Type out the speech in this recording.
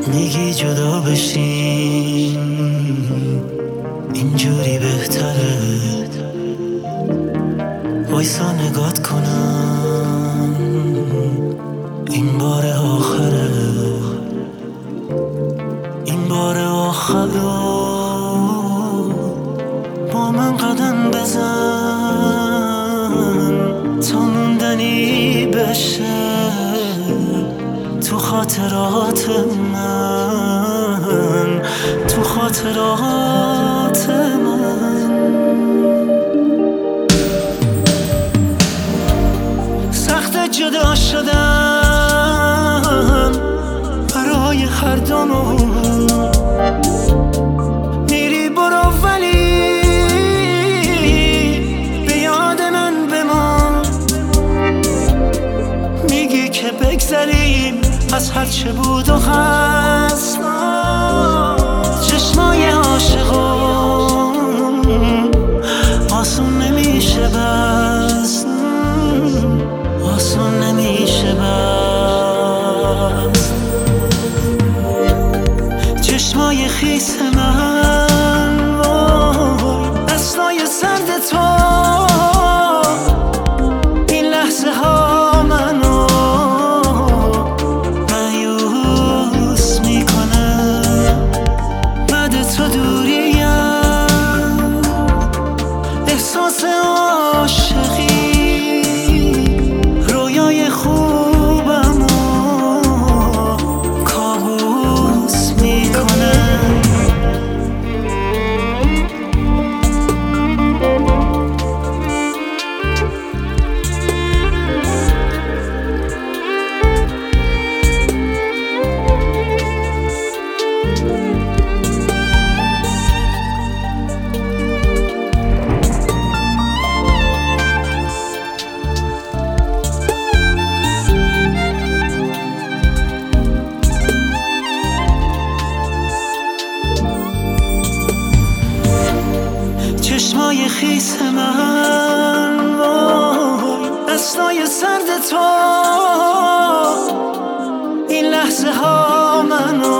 میگی جدا بشیم اینجوری بهتره، وایسا نگات کنم این بار آخره، این بار آخره، با من قدم بزن تا موندنی بشه تو خاطرات من، تو خاطرات من. سخت جدا شدن برای هر دومون، میری برو ولی به یاد من بمان، میگی که بگذریم از هر چه بود و هست، چشمای عاشقون آسون نمیشه بست، آسون نمیشه بست. چشمای خیس من وای دستای سرد تو، این لحظه ها منو مایوس میکنه، بعد تو دوریم احساس عاشقی رویای خوبمو کابوس میکنه. چشمای خیس من وای دستای سرد تو، این لحظه ها منو